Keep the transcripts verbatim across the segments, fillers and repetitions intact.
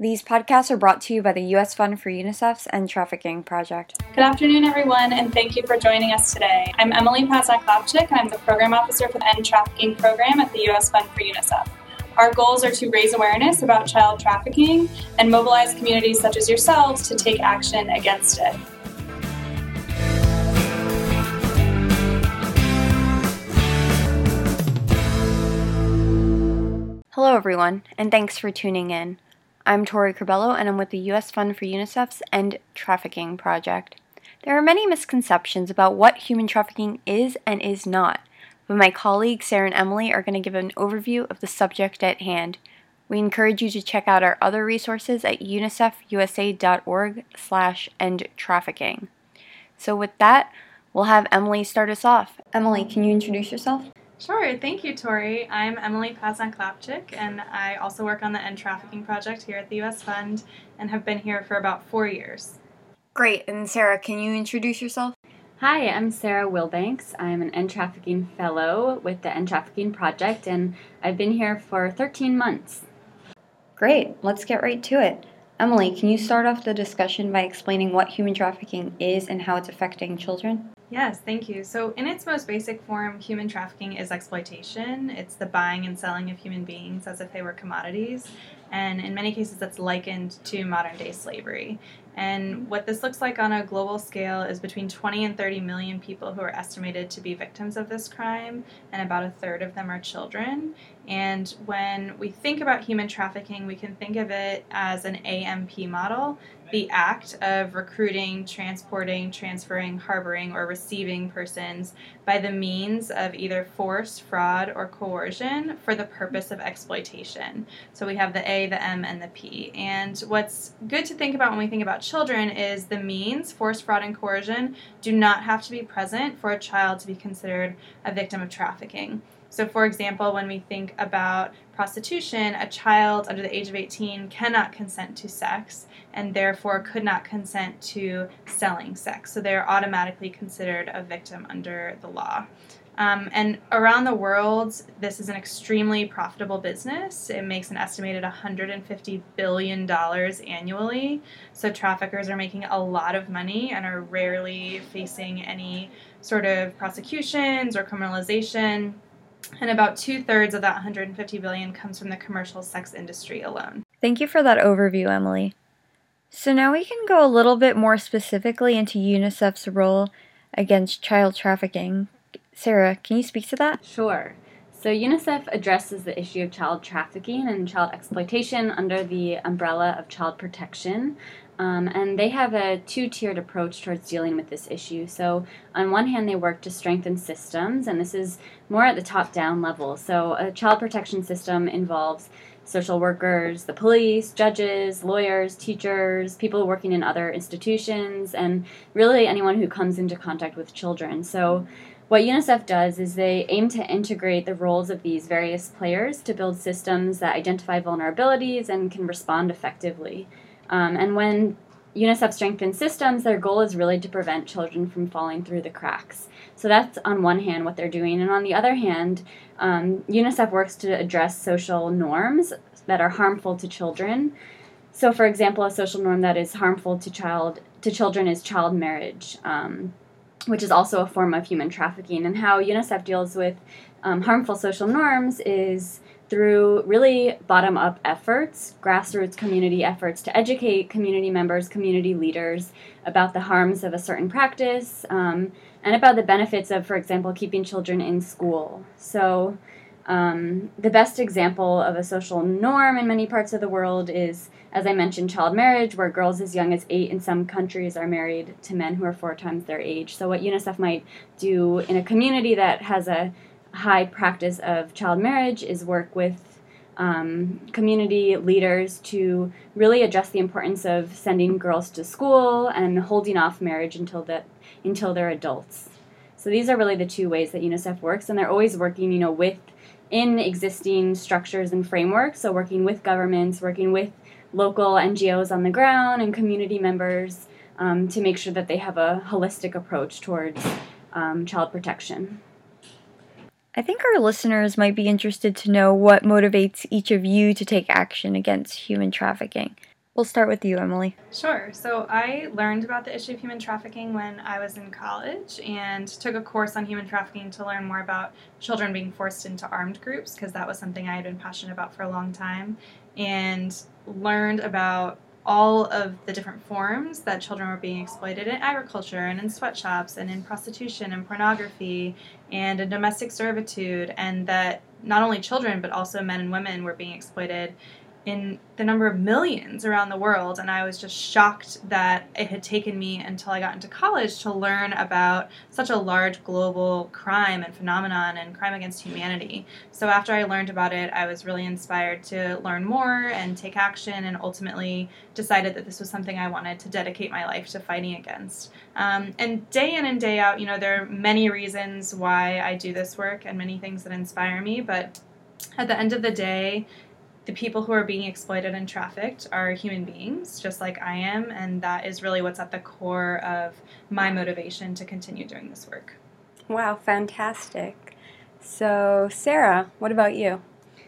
These podcasts are brought to you by the U S Fund for UNICEF's End Trafficking Project. Good afternoon, everyone, and thank you for joining us today. I'm Emily Pazan-Klapchik, and I'm the Program Officer for the End Trafficking Program at the U S Fund for UNICEF. Our goals are to raise awareness about child trafficking and mobilize communities such as yourselves to take action against it. Hello, everyone, and thanks for tuning in. I'm Tori Corbello, and I'm with the U S Fund for UNICEF's End Trafficking Project. There are many misconceptions about what human trafficking is and is not, but my colleagues Sarah and Emily are going to give an overview of the subject at hand. We encourage you to check out our other resources at unicefusa.org slash end trafficking. So with that, we'll have Emily start us off. Emily, can you introduce yourself? Sure. Thank you, Tori. I'm Emily Pazan-Klapchik, and I also work on the End Trafficking Project here at the U S Fund and have been here for about four years. Great. And Sarah, can you introduce yourself? Hi, I'm Sarah Wilbanks. I'm an End Trafficking Fellow with the End Trafficking Project, and I've been here for thirteen months. Great. Let's get right to it. Emily, can you start off the discussion by explaining what human trafficking is and how it's affecting children? Yes, thank you. So in its most basic form, human trafficking is exploitation. It's the buying and selling of human beings as if they were commodities. And in many cases, that's likened to modern-day slavery. And what this looks like on a global scale is between twenty and thirty million people who are estimated to be victims of this crime, and about a third of them are children. And when we think about human trafficking, we can think of it as an A M P model, the act of recruiting, transporting, transferring, harboring, or receiving persons by the means of either force, fraud, or coercion for the purpose of exploitation. So we have the A, the M, and the P. And what's good to think about when we think about children is the means, force, fraud, and coercion, do not have to be present for a child to be considered a victim of trafficking. So, for example, when we think about prostitution, a child under the age of eighteen cannot consent to sex and therefore could not consent to selling sex. So they're automatically considered a victim under the law. Um, and around the world, this is an extremely profitable business. It makes an estimated one hundred fifty billion dollars annually. So traffickers are making a lot of money and are rarely facing any sort of prosecutions or criminalization. And about two-thirds of that one hundred fifty billion dollars comes from the commercial sex industry alone. Thank you for that overview, Emily. So now we can go a little bit more specifically into UNICEF's role against child trafficking. Sarah, can you speak to that? Sure. So UNICEF addresses the issue of child trafficking and child exploitation under the umbrella of child protection. Um, and they have a two-tiered approach towards dealing with this issue. So on one hand, they work to strengthen systems, and this is more at the top-down level. So a child protection system involves social workers, the police, judges, lawyers, teachers, people working in other institutions, and really anyone who comes into contact with children. So what UNICEF does is they aim to integrate the roles of these various players to build systems that identify vulnerabilities and can respond effectively. Um, and when UNICEF strengthens systems, their goal is really to prevent children from falling through the cracks. So that's on one hand what they're doing. And on the other hand, um, UNICEF works to address social norms that are harmful to children. So for example, a social norm that is harmful to child to children is child marriage, um, which is also a form of human trafficking. And how UNICEF deals with um, harmful social norms is through really bottom-up efforts, grassroots community efforts to educate community members, community leaders about the harms of a certain practice, um, and about the benefits of, for example, keeping children in school. So um, the best example of a social norm in many parts of the world is, as I mentioned, child marriage, where girls as young as eight in some countries are married to men who are four times their age. So what UNICEF might do in a community that has a high practice of child marriage is work with um, community leaders to really address the importance of sending girls to school and holding off marriage until the, until they're adults. So these are really the two ways that UNICEF works, and they're always working, you know, with in existing structures and frameworks. So working with governments, working with local N G Os on the ground and community members um, to make sure that they have a holistic approach towards um, child protection. I think our listeners might be interested to know what motivates each of you to take action against human trafficking. We'll start with you, Emily. Sure. So I learned about the issue of human trafficking when I was in college and took a course on human trafficking to learn more about children being forced into armed groups, because that was something I had been passionate about for a long time, and learned about all of the different forms that children were being exploited in agriculture and in sweatshops and in prostitution and pornography and in domestic servitude, and that not only children but also men and women were being exploited in the number of millions around the world. And I was just shocked that it had taken me until I got into college to learn about such a large global crime and phenomenon and crime against humanity. So after I learned about it, I was really inspired to learn more and take action, and ultimately decided that this was something I wanted to dedicate my life to fighting against. Um, and day in and day out, you know, there are many reasons why I do this work and many things that inspire me, but at the end of the day, the people who are being exploited and trafficked are human beings, just like I am, and that is really what's at the core of my motivation to continue doing this work. Wow, fantastic. So, Sarah, what about you?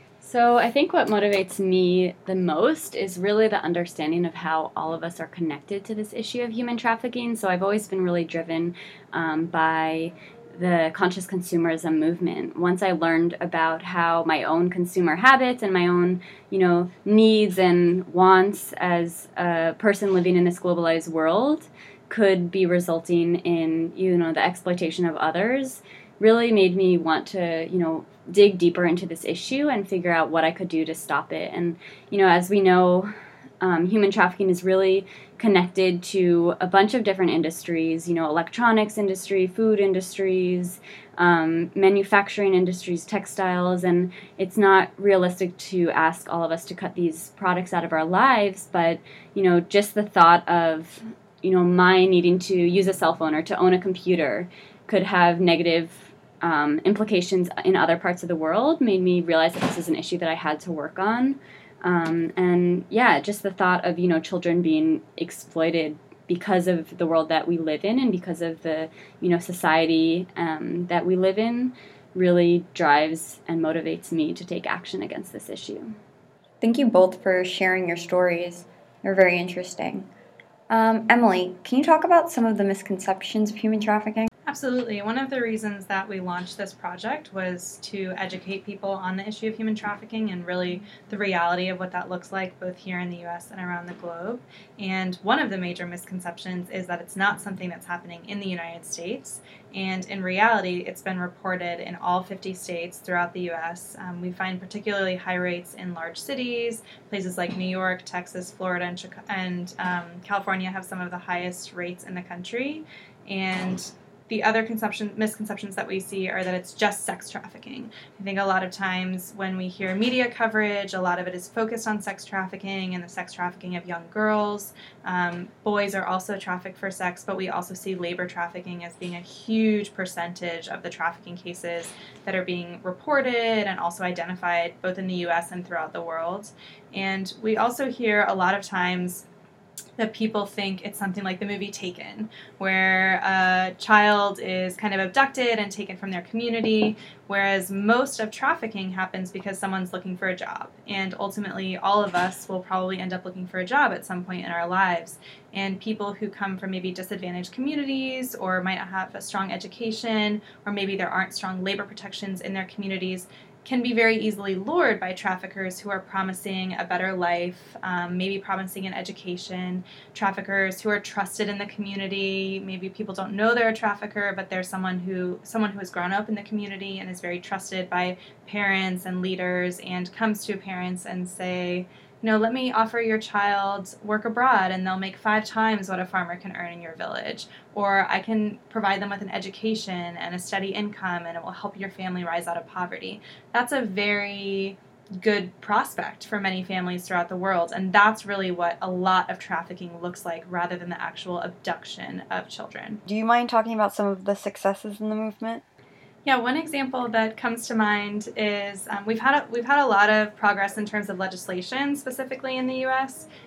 So I think what motivates me the most is really the understanding of how all of us are connected to this issue of human trafficking. So I've always been really driven um, by the conscious consumerism movement. Once I learned about how my own consumer habits and my own, you know, needs and wants as a person living in this globalized world could be resulting in, you know, the exploitation of others, really made me want to, you know, dig deeper into this issue and figure out what I could do to stop it. And, you know, as we know, Um, human trafficking is really connected to a bunch of different industries, you know, electronics industry, food industries, um, manufacturing industries, textiles, and it's not realistic to ask all of us to cut these products out of our lives, but, you know, just the thought of, you know, my needing to use a cell phone or to own a computer could have negative um, implications in other parts of the world made me realize that this is an issue that I had to work on. Um, and yeah, just the thought of, you know, children being exploited because of the world that we live in and because of the, you know, society um, that we live in really drives and motivates me to take action against this issue. Thank you both for sharing your stories. They're very interesting. Um, Emily, can you talk about some of the misconceptions of human trafficking? Absolutely. One of the reasons that we launched this project was to educate people on the issue of human trafficking and really the reality of what that looks like both here in the U S and around the globe. And one of the major misconceptions is that it's not something that's happening in the United States. And in reality, it's been reported in all fifty states throughout the U S. Um, we find particularly high rates in large cities. Places like New York, Texas, Florida, and, Chicago, and um, California have some of the highest rates in the country. And the other conception, misconceptions that we see are that it's just sex trafficking. I think a lot of times when we hear media coverage, a lot of it is focused on sex trafficking and the sex trafficking of young girls. Um, boys are also trafficked for sex, but we also see labor trafficking as being a huge percentage of the trafficking cases that are being reported and also identified both in the U S and throughout the world. And we also hear a lot of times that people think it's something like the movie Taken, where a child is kind of abducted and taken from their community, whereas most of trafficking happens because someone's looking for a job. And ultimately, all of us will probably end up looking for a job at some point in our lives. And people who come from maybe disadvantaged communities or might not have a strong education, or maybe there aren't strong labor protections in their communities, can be very easily lured by traffickers who are promising a better life, um, maybe promising an education, traffickers who are trusted in the community. Maybe people don't know they're a trafficker, but they're someone who someone who has grown up in the community and is very trusted by parents and leaders, and comes to parents and say, you know, let me offer your child work abroad and they'll make five times what a farmer can earn in your village. Or I can provide them with an education and a steady income and it will help your family rise out of poverty. That's a very good prospect for many families throughout the world. And that's really what a lot of trafficking looks like, rather than the actual abduction of children. Do you mind talking about some of the successes in the movement? Yeah, one example that comes to mind is um, we've had a, we've had a lot of progress in terms of legislation, specifically in the U S,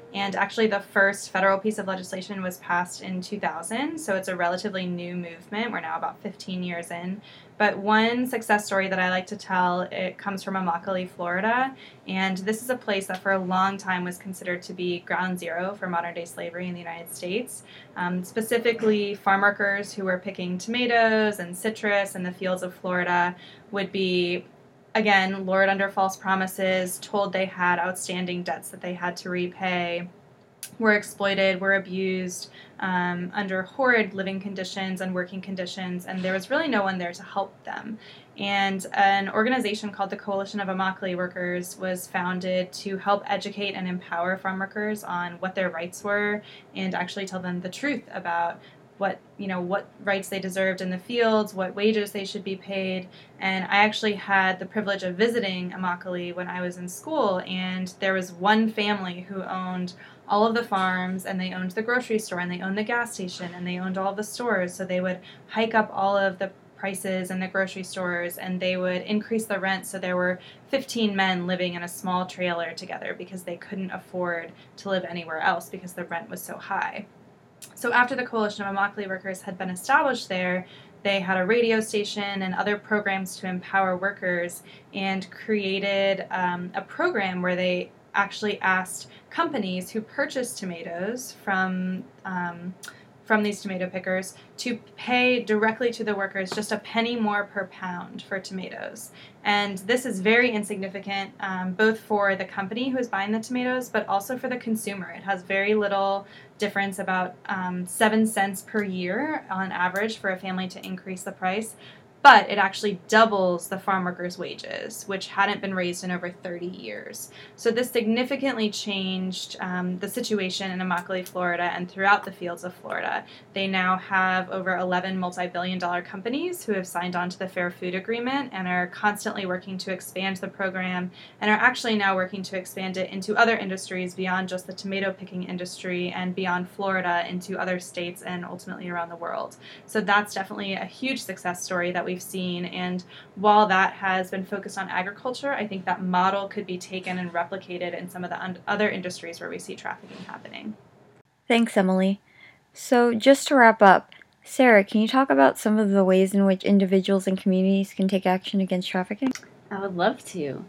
And actually, the first federal piece of legislation was passed in two thousand, so it's a relatively new movement. We're now about fifteen years in. But one success story that I like to tell, it comes from Immokalee, Florida, and this is a place that for a long time was considered to be ground zero for modern-day slavery in the United States. Um, specifically, farm workers who were picking tomatoes and citrus in the fields of Florida would be, again, lured under false promises, told they had outstanding debts that they had to repay, were exploited, were abused um, under horrid living conditions and working conditions, and there was really no one there to help them. And an organization called the Coalition of Immokalee Workers was founded to help educate and empower farm workers on what their rights were and actually tell them the truth about what, you know, what rights they deserved in the fields, what wages they should be paid. And I actually had the privilege of visiting Immokalee when I was in school, and there was one family who owned all of the farms, and they owned the grocery store, and they owned the gas station, and they owned all of the stores. So they would hike up all of the prices in the grocery stores, and they would increase the rent, so there were fifteen men living in a small trailer together because they couldn't afford to live anywhere else because the rent was so high. So after the Coalition of Immokalee Workers had been established there, they had a radio station and other programs to empower workers, and created um, a program where they actually asked companies who purchased tomatoes from um, from these tomato pickers to pay directly to the workers just a penny more per pound for tomatoes. And this is very insignificant, um, both for the company who is buying the tomatoes, but also for the consumer. It has very little difference, about um, seven cents per year on average for a family to increase the price. But it actually doubles the farm workers' wages, which hadn't been raised in over thirty years. So this significantly changed um, the situation in Immokalee, Florida, and throughout the fields of Florida. They now have over eleven multi-billion dollar companies who have signed on to the Fair Food Agreement and are constantly working to expand the program, and are actually now working to expand it into other industries beyond just the tomato picking industry and beyond Florida into other states and ultimately around the world. So that's definitely a huge success story that we've seen, and while that has been focused on agriculture, I think that model could be taken and replicated in some of the un- other industries where we see trafficking happening. Thanks, Emily. So just to wrap up, Sarah, can you talk about some of the ways in which individuals and communities can take action against trafficking? I would love to.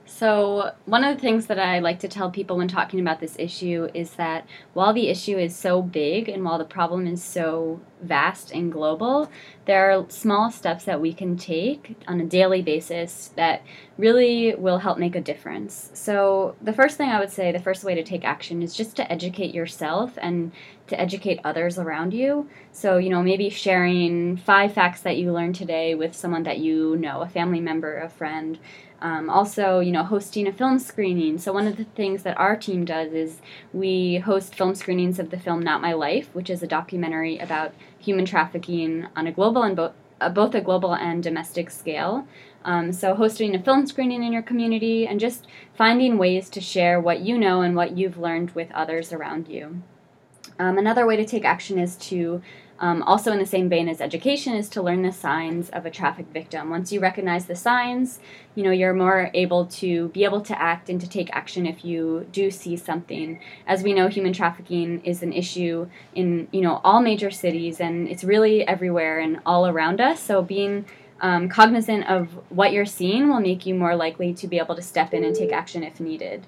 So one of the things that I like to tell people when talking about this issue is that while the issue is so big and while the problem is so vast and global, there are small steps that we can take on a daily basis that really will help make a difference. So the first thing I would say, the first way to take action is just to educate yourself and to educate others around you. So, you know, maybe sharing five facts that you learned today with someone that you know, a family member, a friend. Um, also, you know, hosting a film screening. So one of the things that our team does is we host film screenings of the film Not My Life, which is a documentary about human trafficking on a global and bo- uh, both a global and domestic scale. Um, so hosting a film screening in your community and just finding ways to share what you know and what you've learned with others around you. Um, another way to take action is to Um, also in the same vein as education is to learn the signs of a trafficked victim. Once you recognize the signs, you know, you're more able to be able to act and to take action if you do see something. As we know, human trafficking is an issue in, you know, all major cities, and it's really everywhere and all around us. So being um, cognizant of what you're seeing will make you more likely to be able to step in and take action if needed.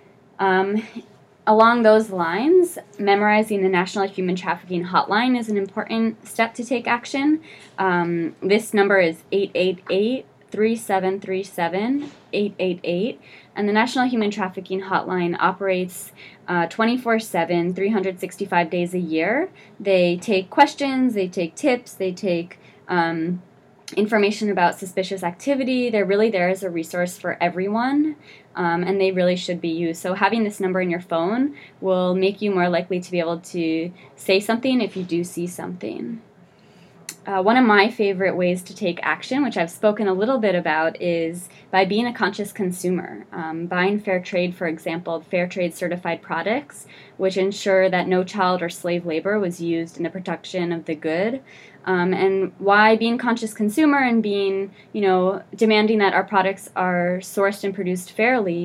Um, Along those lines, memorizing the National Human Trafficking Hotline is an important step to take action. Um, this number is eight eight eight, three seven three seven, eight eight eight, and the National Human Trafficking Hotline operates uh, twenty-four seven, three hundred sixty-five days a year. They take questions, they take tips, they take um, information about suspicious activity. They're really there as a resource for everyone. Um, and they really should be used. So having this number in your phone will make you more likely to be able to say something if you do see something. Uh, one of my favorite ways to take action, which I've spoken a little bit about, is by being a conscious consumer. Um, buying fair trade, for example, fair trade certified products, which ensure that no child or slave labor was used in the production of the good. Um, and why being conscious consumer and being, you know, demanding that our products are sourced and produced fairly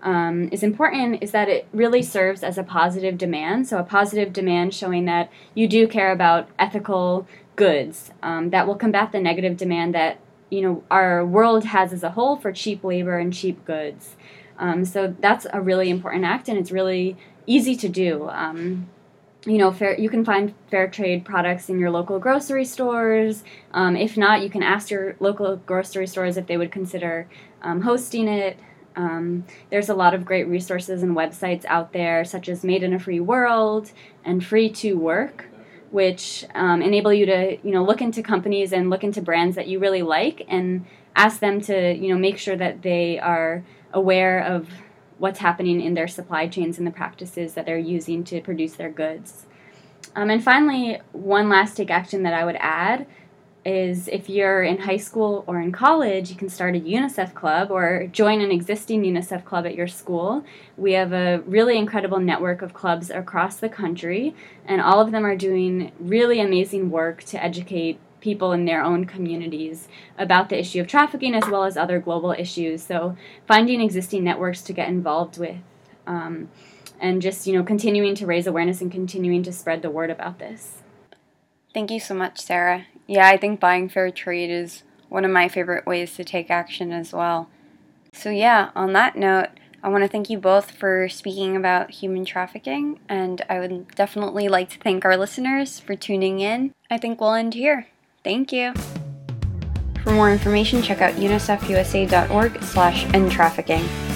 um, is important is that it really serves as a positive demand. So a positive demand showing that you do care about ethical goods um, that will combat the negative demand that you know our world has as a whole for cheap labor and cheap goods. Um, so that's a really important act, and it's really easy to do. Um, you know, fair, you can find fair trade products in your local grocery stores. Um, if not, you can ask your local grocery stores if they would consider um, hosting it. Um, there's a lot of great resources and websites out there, such as Made in a Free World and Free to Work, which um, enable you to, you know, look into companies and look into brands that you really like and ask them to, you know, make sure that they are aware of what's happening in their supply chains and the practices that they're using to produce their goods. Um, and finally, one last take action that I would add is if you're in high school or in college, you can start a UNICEF club or join an existing UNICEF club at your school. We have a really incredible network of clubs across the country, and all of them are doing really amazing work to educate people in their own communities about the issue of trafficking as well as other global issues. So finding existing networks to get involved with um, and just, you know, continuing to raise awareness and continuing to spread the word about this. Thank you so much, Sarah. Yeah, I think buying fair trade is one of my favorite ways to take action as well. So yeah, on that note, I want to thank you both for speaking about human trafficking, and I would definitely like to thank our listeners for tuning in. I think we'll end here. Thank you. For more information, check out unicef u s a dot org slash end trafficking.